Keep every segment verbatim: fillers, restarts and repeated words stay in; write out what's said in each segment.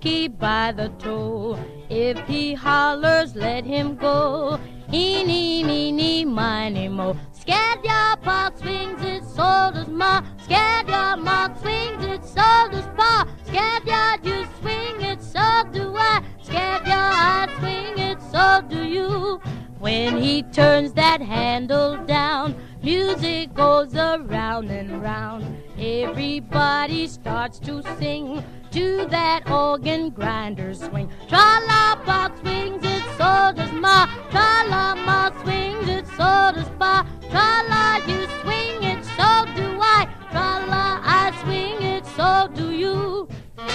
monkey by the toe. If he hollers, let him go. Eeny, meeny, miny, mo. Scared your pa swings it, so does ma. Scared your ma swings it, so does pa. Scared your you swing it, so do I. Scared your I swing it, so do you. When he turns that handle down, music goes around and round. Everybody starts to sing to that organ grinder swing. Tra-la-pa swings it, so does ma. Tra-la-ma swings it, so does pa. Tra-la, you swing it, so do I. Tra-la, I swing it, so do you.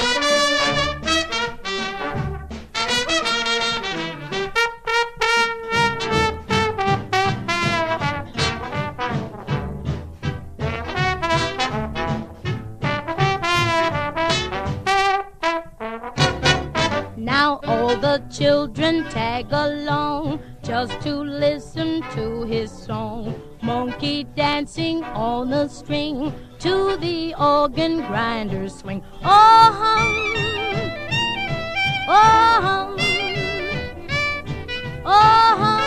Now all the children tag along just to listen to his song. Monkey dancing on a string to the organ grinder swing. Oh hum, oh hum, oh hum,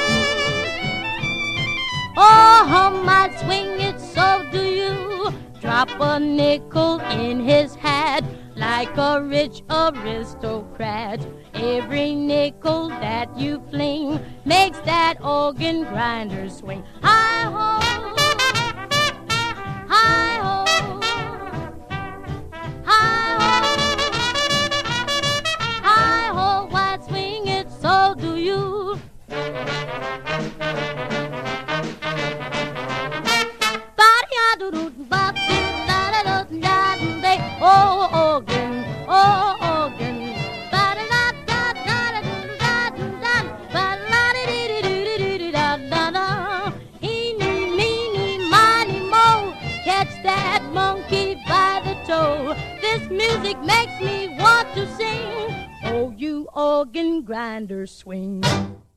oh hum, I swing it, so do you. Drop a nickel in his hat like a rich aristocrat. Every nickel that you fling makes that organ grinder swing. Hi-ho, hi-ho, hi-ho, hi-ho, I swing it, so do you. Oh, organ, oh, organ. Eeny, meeny, miny, mo. Catch that monkey by the toe. This music makes me want to sing. Oh, you organ grinder swing.